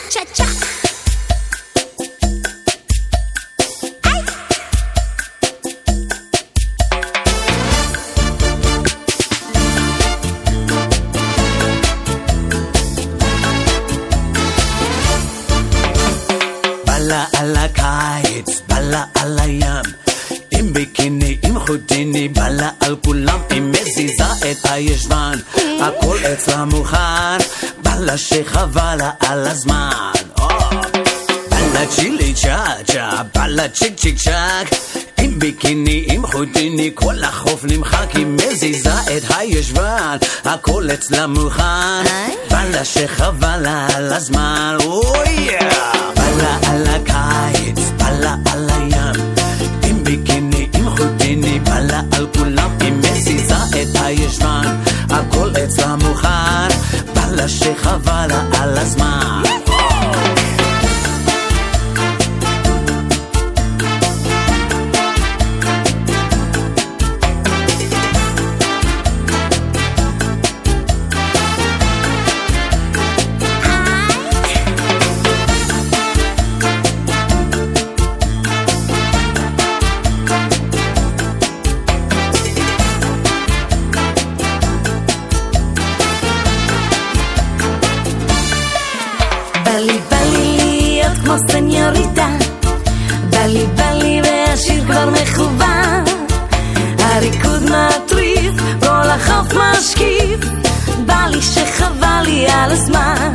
צ'ה צ'ה בלה על הקיץ, בלה על הים, עם ביקיני, עם חוטיני, בלה על כולם, היא מזיזה את הישבן, הכל אצלה מוכן, בלה שחבלה על הזמן. בלה צ'ילי צ'ה צ'ה, בלה צ'יק צ'יק צ'ק, עם ביקיני, עם חוטיני, כל החוף נמחק, היא מזיזה את הישבן, הכל אצלה מוכן, בלה שחבלה על הזמן. בלה על הקיץ, בלה על הים, עם ביקיני, עם חוטיני, בלה על כולם, היא מזיזה את הישבן, הכל אצלה מוכן, בלה שחבלה על הזמן. סניוריטה, בלי והשיר כבר מכוון, הריקוד מטריף, כל החוף משקיף, בא לי שחבל לי על הזמן.